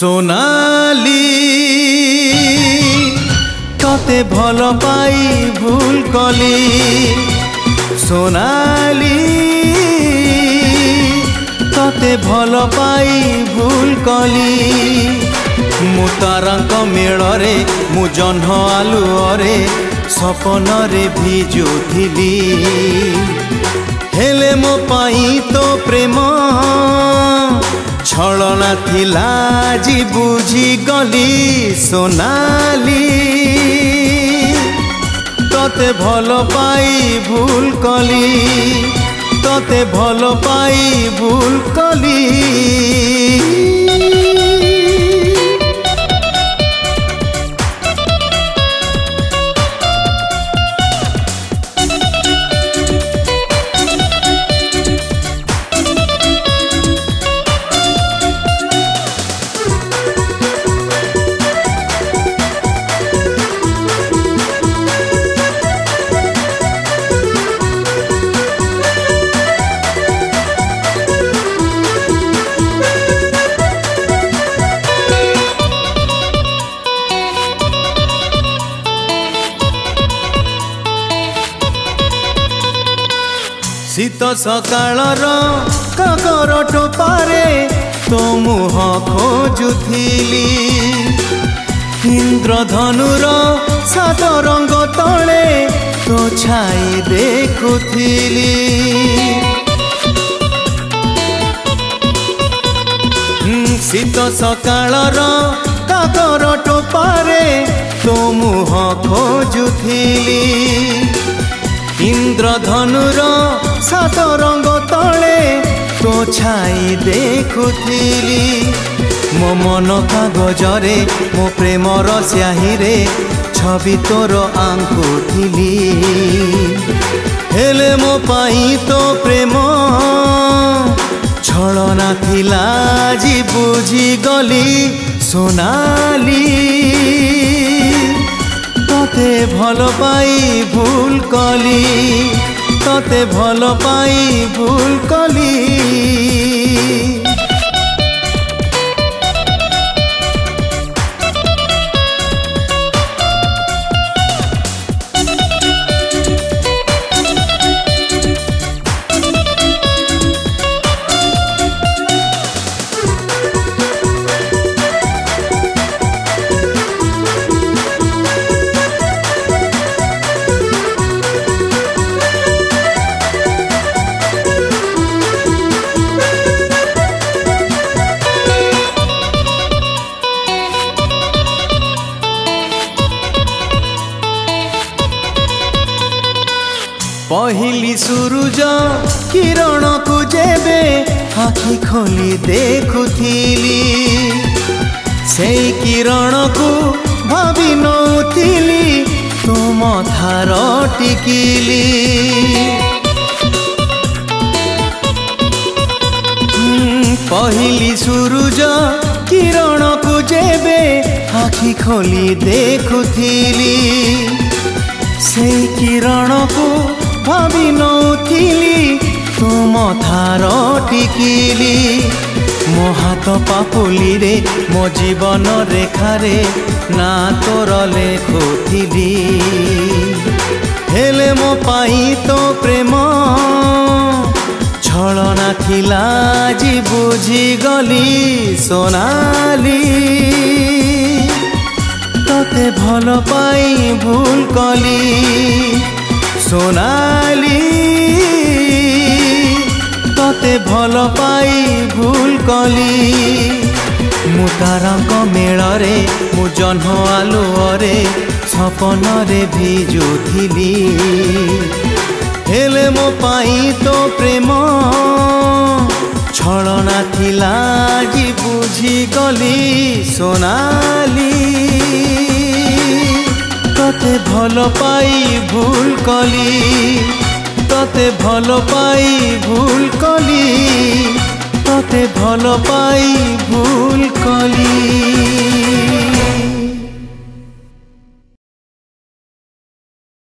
सोनाली तते भल पाई भूल कली सोनाली तते भल पाई भूल कली मु तारांक मेଳରେ मु जह्न आलुअरे सपनरे भिजुथिली हेले मो पाई तो प्रेम छलना थिला जी बुझी गली सोनाली तते भल पाई भूल कली तते भल पाई भूल कली शीत सकाळर काकर टोपारे तो मुह खोजुथिली इंद्रधनुर सात रंग तले तो छाई देखुथिली शीत सकाळर काकर टोपारे तो मुह खोजुथिली इंद्रधनुर सात रंग तले तो छाई देखुथिली मो मन कागजरे मो प्रेमर स्याही छवि तोर आंकुथिली हेले मो पाई तो प्रेम छलना थिला जी बुझी गली सोनाली तते भल पाई भूल कली तते भल पाई भूल कली पहली सूरज किरण को जेबे आखि खोली देखुथिली से किरण को भावी नौथिली तो मथार टिकिली पहली सूरज किरण को जेबे आखि खोली देखुथिली से किरण को भावी नौथिली तो मथार टिकिली मो हाथ पापुली रे मो जीवन रेखारे ना तोर लेखुथिली हेले मो पाई तो प्रेम छलना थिला जी बुझी गली सोनाली तते भल पाई भूल कली सोनाली तते भल पाई भूल कली मु तारांक मेଳରେ मु जह्न आलुअरे सपनरे भिजुथिली हेले मो पाई तो प्रेम छलना थिला जी बुझी गली सोनाली तते भल पाई भूल कली तते भल पाई भूल कली तते भल पाई भूल कली।